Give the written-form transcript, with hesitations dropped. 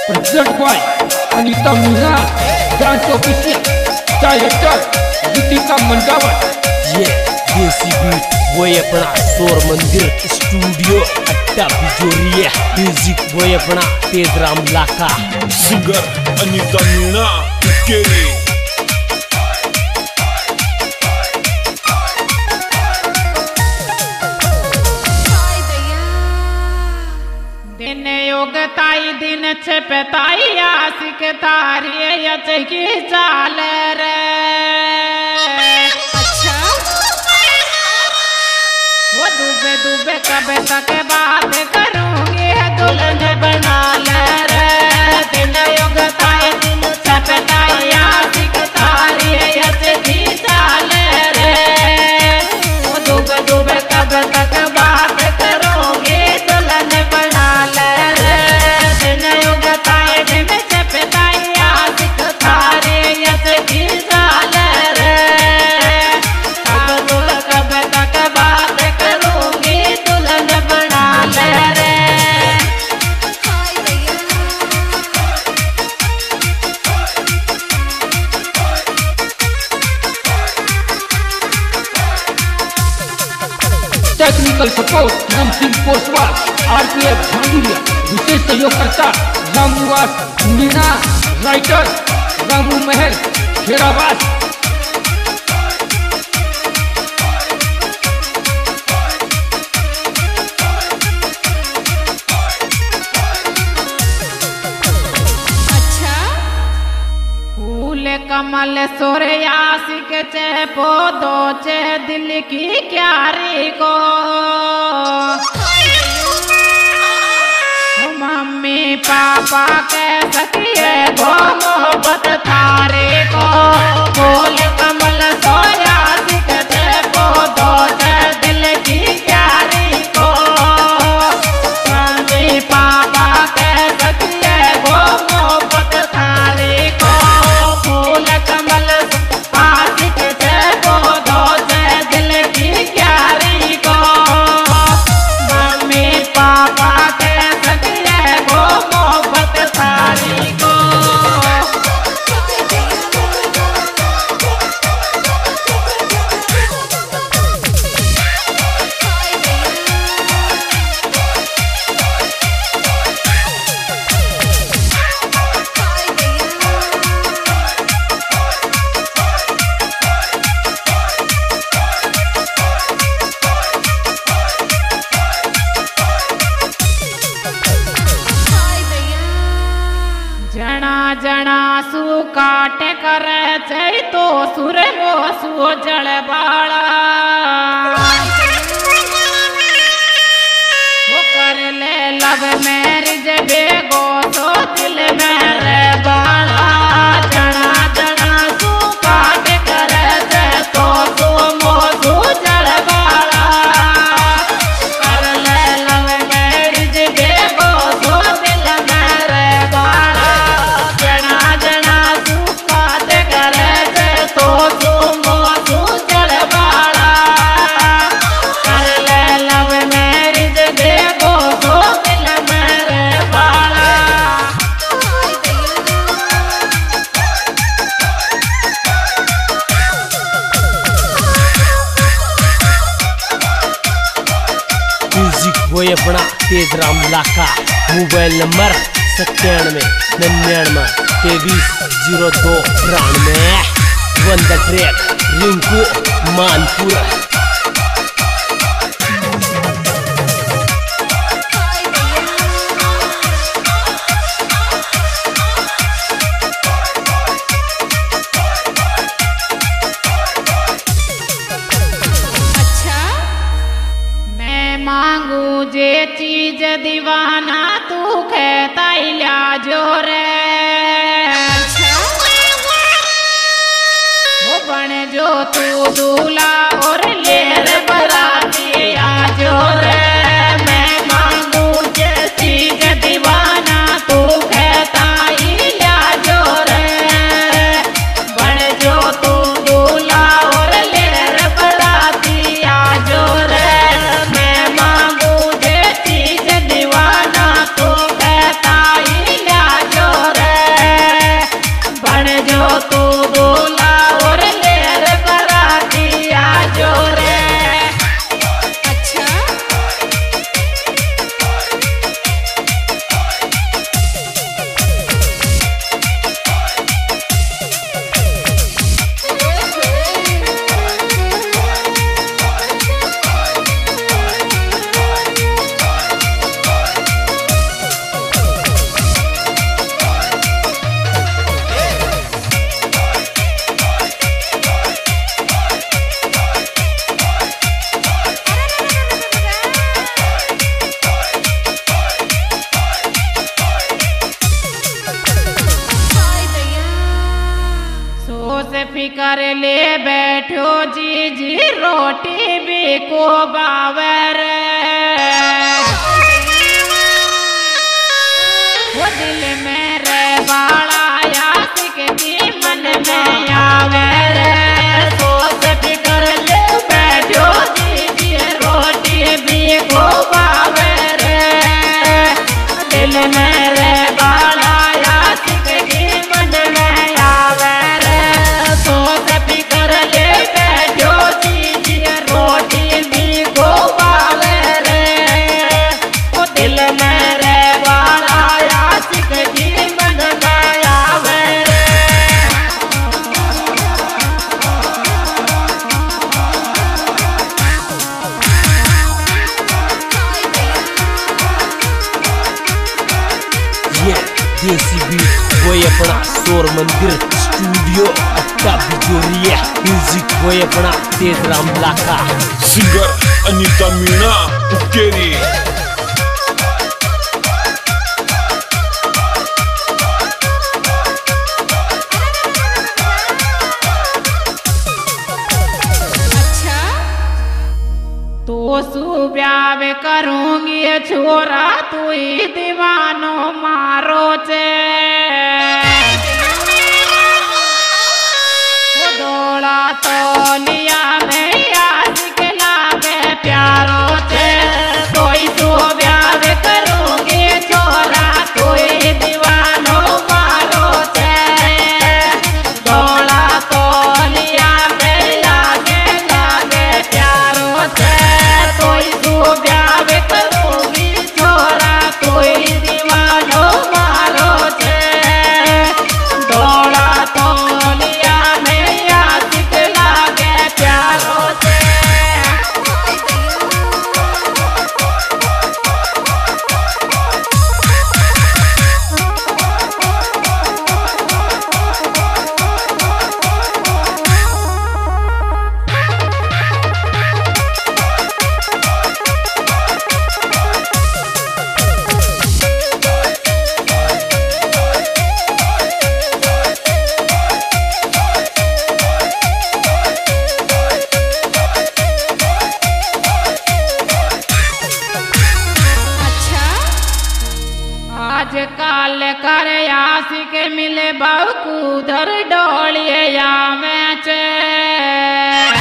Present by Anita Meena, dance official director Geetika Mandawat. ये desi beat वो अपना शोर मंदिर स्टूडियो अट्टा बिजोरिया, म्यूजिक वो अपना तेजराम लाका, सिंगर अनीता मीना के दिन योगताई दिन छपताई आशिक तारी यच की चाल रे। अच्छा वो डूबे डूबे कब तक बात करूंगी दुल्हन बना ले रे। दिन योगताई दिन छपताई आशिक तारी यच की चाल रे। वो डूबे डूबे कब तक बात करूंगी दुल्हन बना ले। Technical support Ram Singh Poswal, RPF Jhanguriya, विशेष सहयोगकर्ता रामनिवास मीणा, राइटर रामू महल खेराबाद। कमल सूर्यासिक चे पौधो चे दिल की क्यारी को मम्मी पापा कह सकिए गो मोहब्बत थारे को। फूल कमल सूर्यासिक चे पौधो चे दिल की क्यारी को मम्मी पापा कह सकिए गो मोहब्बत थारे को। जना सु काट कर चै तो सुर वो सु जल बाड़ा वो कर ले लब मैरिज बेगो तो दिल में रे बाड़ा। जना जना सु काट कर चै तो सु मो सु जल बाड़ा कर ले लब मैरिज बेगो तो दिल में रे बाड़ा। वो अपना तेजराम लाका, मोबाइल नंबर 9799230293। वंदर ट्रैक रिंकू मानपुर। मांगू जे चीज दीवाना तू कहता इला जो रे। वो बन जो तू दूल्हा और ले रे बराती आजो रे। मैं मांगू जे चीज दीवाना तू कहता इला जो रे। बन जो तू दूल्हा और ले रे बराती आजो रे। दीवाना तू कहता ही ला जो कर ले बैठो जी जी रोटी भी को बावर वो दिल में रे बाला यासिक जी मन में आवे रे सोच भी कर ले बैठो जी जी रोटी भी को बावर दिल में रे बाला यासिक जी मन में आवे रे सोच भी कर ले बैठो जी जी रोटी भी को बावर वो दिल में रे बाला यासिक जी मन में आवे रे ये देसी बीट वही अपना शोर मंदिर स्टूडियो अट्टा बिजोरिया म्यूजिक वही अपना तेज राम लाका सिंगर अनीता मीणा उकेरी तो सुब्याव करूंगी छोरा तू ही दीवानो मारो चे वो दौड़ा तो लिया में यासिक लागे प्यारो चे कोई सुब्याव करूंगी छोरा तू ही दीवानो मारो चे दौड़ा तो लिया में लागे लागे प्यारो चे कोई सुब्याव करूंगी छोरा कोई दीवानो मारो चे दौड़ा तो लिया में यासिक लागे प्यारो चे आज काल कर यासिक मिले बहु धर डोलिए या में चे